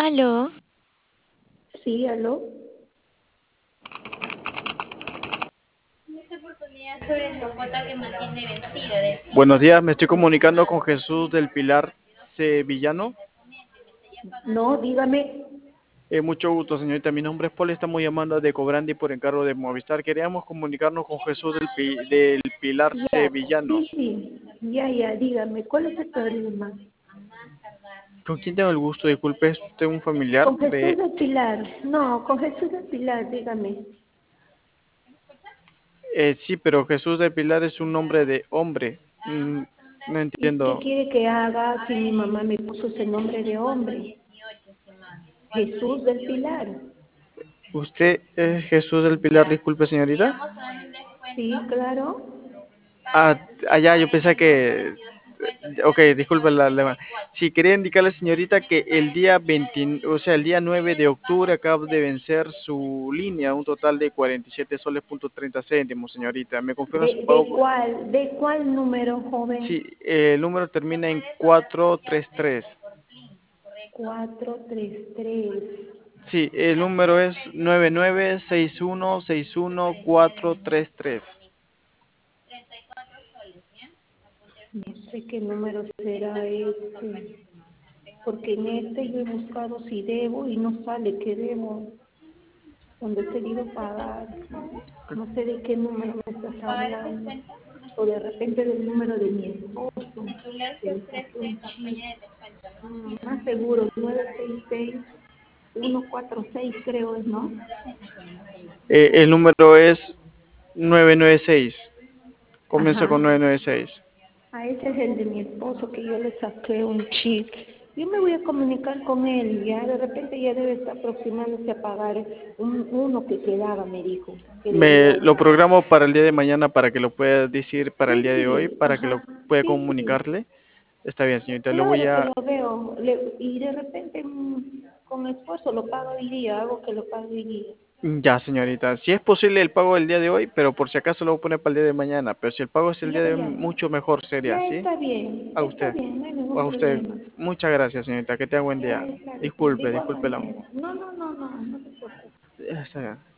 Aló, Sí, aló. Buenos días, me estoy comunicando con Jesús del Pilar Sevillano. No, dígame. Mucho gusto, señorita. Mi nombre es Paul, estamos llamando de Cobrandi por encargo de Movistar. Queríamos comunicarnos con Jesús del Pilar Ya, Sevillano. sí, sí. Ya, dígame. ¿Cuál es el problema? ¿Con quién tengo el gusto? Disculpe, ¿es usted un familiar Con Jesús de...? del Pilar. No, con Jesús del Pilar, dígame. Sí, pero Jesús del Pilar es un nombre de hombre. No ¿Y qué entiendo. quiere que haga si mi mamá me puso ese nombre de hombre? Jesús del Pilar. ¿Usted es Jesús del Pilar? Disculpe, señorita. Sí, claro. Allá yo pensé que... Ok, disculpe la... Sí, quería indicarle, señorita, que el día 20, o sea, el día 9 de octubre acaba de vencer su línea, un total de 47 soles punto 30 céntimos, señorita. ¿Me confirma su ¿De pago? cuál? ¿De cuál número, Sí, joven? el número termina en 433. 433. Sí, el número es 9961614433. No sé qué número será este. Porque en este yo he buscado si debo y no sale que debo, donde he querido pagar. No sé de qué número me estás hablando, o de repente del número de mi esposo, que le saqué un papel. Más seguro, 966-146 creo es, ¿no? El número es 996. Comienza con Ajá. 996. Ese es el de mi esposo que yo le saqué un chip. Yo me voy a comunicar con él, ya de repente ya debe estar aproximándose a pagar uno que quedaba, me dijo, que Me debía. lo programo para el día de mañana para que lo pueda decir para el Sí, día de hoy, sí, para que lo ajá, pueda sí, sí. comunicarle. Está bien, señorita. Lo voy Claro que a... lo veo. Y de repente con esfuerzo lo pago hoy día, hago que lo pague hoy día. Ya, señorita. Si es posible el pago el día de hoy, pero por si acaso lo voy a poner para el día de mañana. Pero si el pago es el Ya, día de hoy, ya. mucho mejor sería, Ya ¿sí? A está usted. bien, no hay ningún A usted. problema. Muchas gracias, señorita. Que tenga buen Ya día. está bien. De Disculpe, igual disculpe la... manera. No, no te preocupes. Ya está bien.